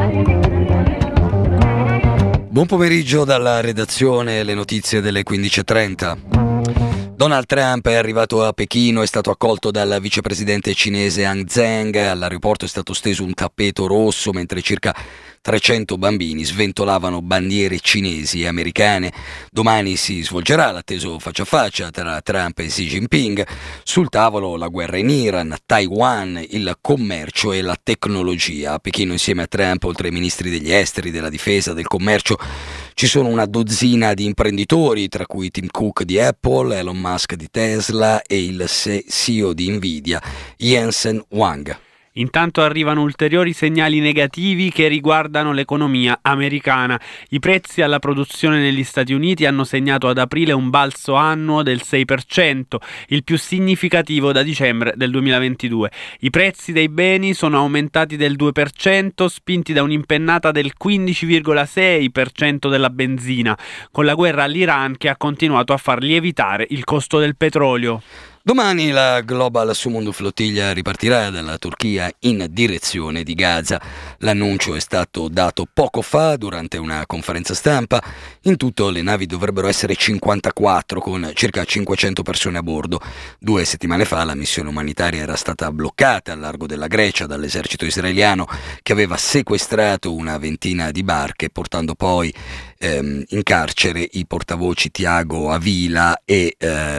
Buon pomeriggio dalla redazione, le notizie delle 15:30. Donald Trump è arrivato a Pechino, è stato accolto dal vicepresidente cinese Han Zheng. All'aeroporto è stato steso un tappeto rosso mentre circa 300 bambini sventolavano bandiere cinesi e americane. Domani si svolgerà l'atteso faccia a faccia tra Trump e Xi Jinping. Sul tavolo la guerra in Iran, Taiwan, il commercio e la tecnologia. A Pechino insieme a Trump, oltre ai ministri degli esteri, della difesa, del commercio, ci sono una dozzina di imprenditori, tra cui Tim Cook di Apple, Elon Musk di Tesla e il CEO di Nvidia, Jensen Huang. Intanto arrivano ulteriori segnali negativi che riguardano l'economia americana. I prezzi alla produzione negli Stati Uniti hanno segnato ad aprile un balzo annuo del 6%, il più significativo da dicembre del 2022. I prezzi dei beni sono aumentati del 2%, spinti da un'impennata del 15,6% della benzina, con la guerra all'Iran che ha continuato a far lievitare il costo del petrolio. Domani la Global Sumundu Flottiglia ripartirà dalla Turchia in direzione di Gaza. L'annuncio è stato dato poco fa durante una conferenza stampa. In tutto le navi dovrebbero essere 54 con circa 500 persone a bordo. 2 settimane fa la missione umanitaria era stata bloccata al largo della Grecia dall'esercito israeliano che aveva sequestrato una ventina di barche, portando poi in carcere i portavoci Tiago Avila e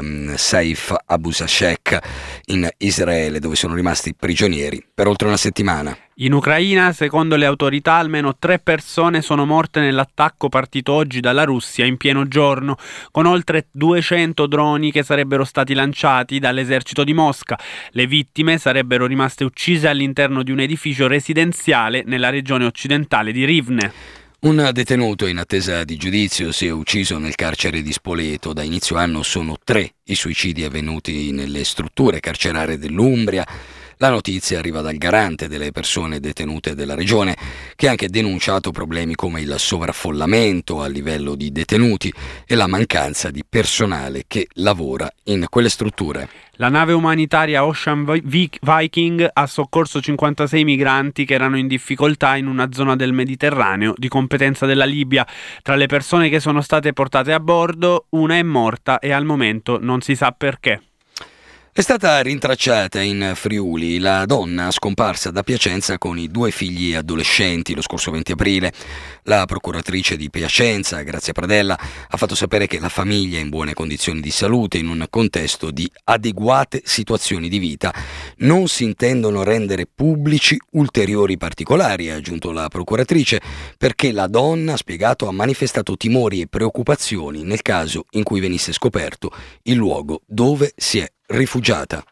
Saif Abu Sashek in Israele, dove sono rimasti prigionieri per oltre una settimana. In Ucraina, secondo le autorità, almeno 3 persone sono morte nell'attacco partito oggi dalla Russia in pieno giorno, con oltre 200 droni che sarebbero stati lanciati dall'esercito di Mosca. Le vittime sarebbero rimaste uccise all'interno di un edificio residenziale nella regione occidentale di Rivne. Un detenuto in attesa di giudizio si è ucciso nel carcere di Spoleto. Da inizio anno sono 3 i suicidi avvenuti nelle strutture carcerarie dell'Umbria. La notizia arriva dal garante delle persone detenute della regione, che ha anche denunciato problemi come il sovraffollamento a livello di detenuti e la mancanza di personale che lavora in quelle strutture. La nave umanitaria Ocean Viking ha soccorso 56 migranti che erano in difficoltà in una zona del Mediterraneo di competenza della Libia. Tra le persone che sono state portate a bordo, una è morta e al momento non si sa perché. È stata rintracciata in Friuli la donna scomparsa da Piacenza con i 2 figli adolescenti lo scorso 20 aprile. La procuratrice di Piacenza, Grazia Pradella, ha fatto sapere che la famiglia è in buone condizioni di salute in un contesto di adeguate situazioni di vita. Non si intendono rendere pubblici ulteriori particolari, ha aggiunto la procuratrice, perché la donna, ha spiegato, ha manifestato timori e preoccupazioni nel caso in cui venisse scoperto il luogo dove si è rifugiata.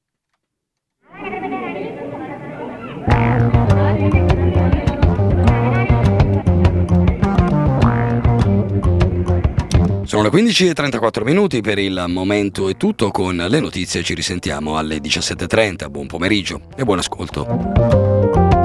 Sono le 15:34, per il momento è tutto. Con le notizie ci risentiamo alle 17:30. Buon pomeriggio e buon ascolto.